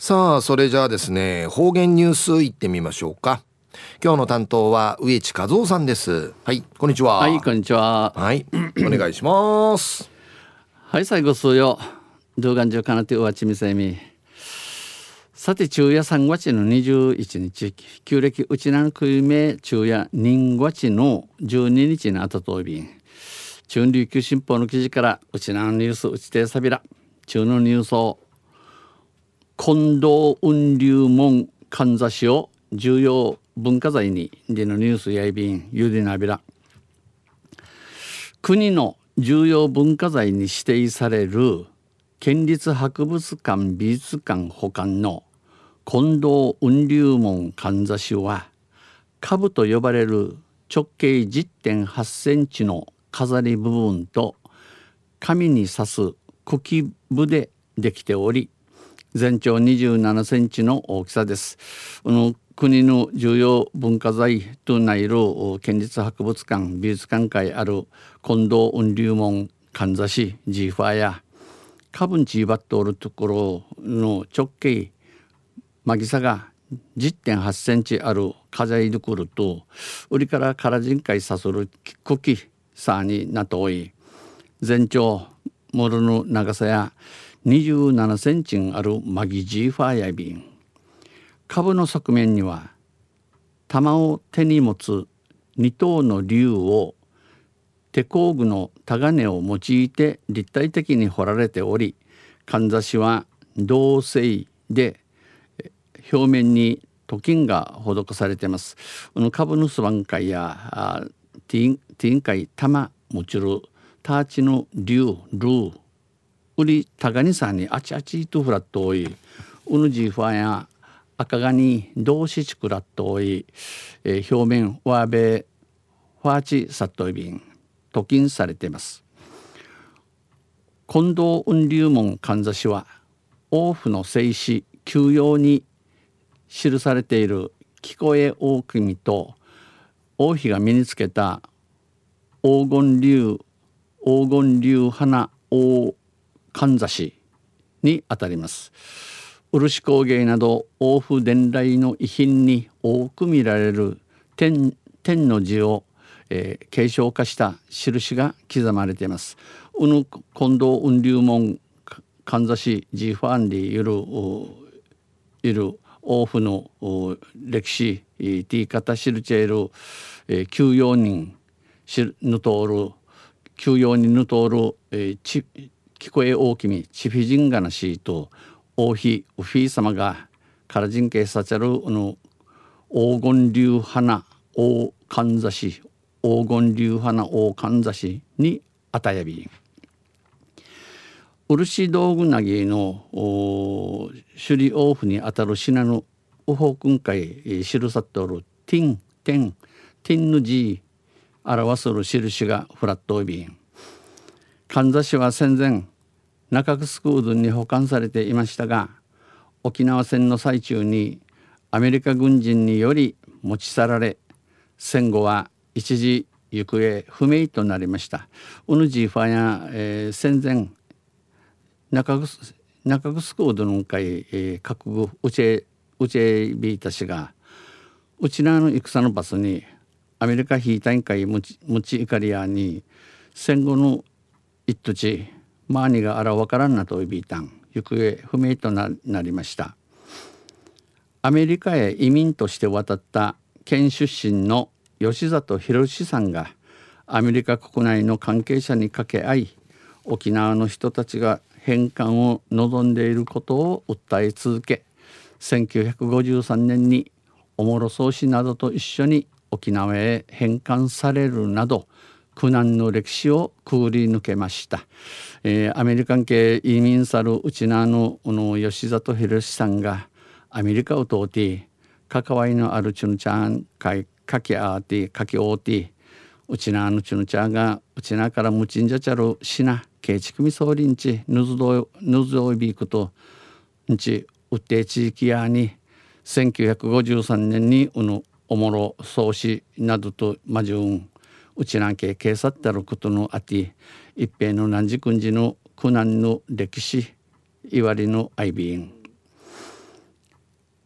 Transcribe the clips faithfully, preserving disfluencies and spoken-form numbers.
さあ、それじゃあですね、方言ニュースいってみましょうか。今日の担当は植地和夫さんです。はい、こんにちはい、 は。 こんにちは。 はい、お願いします。 はい、最後数よ。動画中かなってうわちみせみ。さて、昼夜さんがつのにじゅういちにち、旧暦うちなのくいめ昼夜にがつのじゅうににちの後とびん。中琉球新報の記事からうちなのニュースうちてさびら。中のニュースを近藤雲流門かんざしを重要文化財にでのニュースやいびんゆでなびら。国の重要文化財に指定される県立博物館美術館保管の近藤雲龍門かんざしは、株と呼ばれる直径 じゅってんはち センチの飾り部分と紙に刺す茎部でできており、全長にじゅうななセンチの大きさです。この国の重要文化財となる県立博物館美術館会ある近藤雲龍門かんざしジーファーやカブンチーバットおるところの直径マギサが じゅってんはち センチある飾りどころと売りからカラジン会さする茎さになっておい、全長モルの長さやにじゅうななセンチあるマギジーファーやビン。株の側面には玉を手に持つ二頭の竜を手工具のタガネを用いて立体的に彫られており、かんざしは銅製で表面に鍍金が施されています。この株のスバン会やティンティン会玉もちるターチの竜ルー売りタガニさんにあちあちとフラット多いうぬじファや赤ガニ同士チクラット多い、えー、表面ワーベファーチサットイビン鍍金されています。近藤雲龍門かんざしは王府の正史旧様に記されている聞こえ大君と王妃が身につけた黄金龍黄金龍花大かんざしにあたります。漆工芸など王府伝来の遺品に多く見られる天、天の字を、えー、継承化した印が刻まれています。うぬ近藤雲龍門かんざしジーファンリいるいる王府の歴史ティーカタシルチェール、えー、休養人ぬとおる休養にぬとおる、えー、ち聞こえ大きみチフィジンガナシーと王妃ウフィー様がカラジンケサチャルの黄金龍花大かんざし黄金龍花大かんざしにあたやび漆道具なぎの首里王府にあたる品のウホクン会記さっとおるティンテンティンヌジー表する印がフラットビン。かんざしは戦前中城郡に保管されていましたが、沖縄戦の最中にアメリカ軍人により持ち去られ、戦後は一時行方不明となりました。ウヌジーファや、えー、戦前中城郡の会、えー、各部うちうちビータ氏がうちなの戦のバスにアメリカ兵隊会持ち持ち怒りやに戦後の一土地マーニがあらわからんなといびいたん行方不明と な, なりました。アメリカへ移民として渡った県出身の吉里博さんがアメリカ国内の関係者に掛け合い、沖縄の人たちが返還を望んでいることを訴え続け、せんきゅうひゃくごじゅうさんねんにおもろそうしなどと一緒に沖縄へ返還されるなど苦難の歴史をくぐり抜けました。えー、アメリカン系移民さるうちなのの吉里博さんがアメリカを通って関わりのあるチュヌチャンかいかきあーてかきおーてうちなのチュヌチャンがうちなからむちんじゃちゃるしなけいちくみそうりんちぬずどぬずおいびくとんちうって地域やにせんきゅうひゃくごじゅうさんねんにうぬおもろそうしなどとまじゅんうちなんけ警察たることのあて一平の何時くんじの苦難の歴史いわりのアイビン。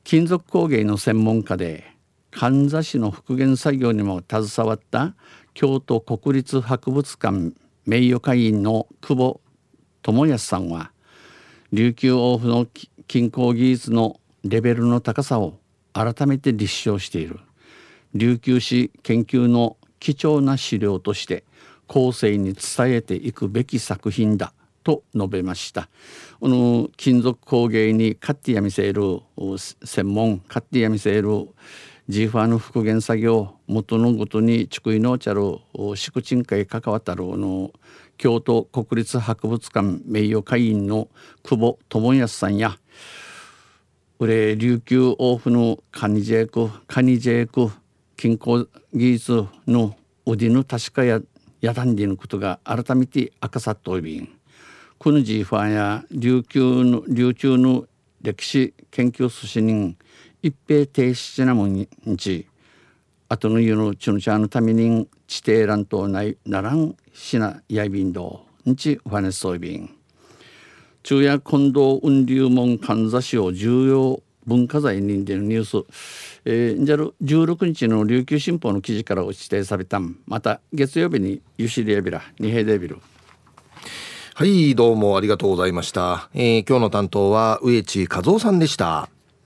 金属工芸の専門家でかんざしの復元作業にも携わった京都国立博物館名誉会員の久保智康さんは、琉球王府の金工技術のレベルの高さを改めて立証している。琉球史研究の貴重な資料として後世に伝えていくべき作品だと述べました。この金属工芸にカッティアミセール専門カッティアミセールジーファーの復元作業元のごとに地区のチャル宿鎮会関わったるの京都国立博物館名誉会員の久保智康さんや、うれ琉球王府のカニジェイクカニジェイク金工技術のウディの確かややだんでのことが改めて明かさっといびん、このジーファーや琉球の琉球の歴史研究主使人一平停止なもんにち後の湯のチュンチャーのために地底乱とないならんしなやいびんどんちファネスソイビン昼夜近藤雲龍門かんざしを重要文化財認定のニュース、えー、じゃるじゅうろくにちの琉球新報の記事から指定されたん、また月曜日にユシリエビラニヘデビル。 はい、どうもありがとうございました。えー、今日の担当は植地和夫さんでした。